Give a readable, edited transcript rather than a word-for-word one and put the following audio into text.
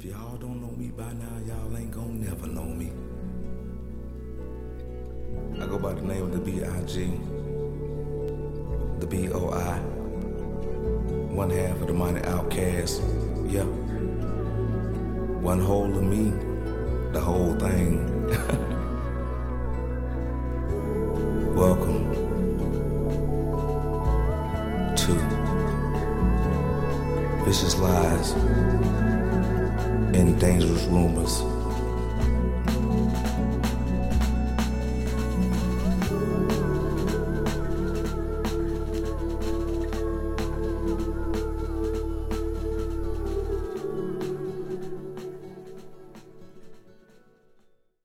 If y'all don't know me by now, y'all ain't gonna never know me. I go by the name of the B.I.G., the B.O.I., one half of the Mighty Outcast, yeah. One whole of me, the whole thing. Welcome to Vicious Lies and Dangerous Rumors.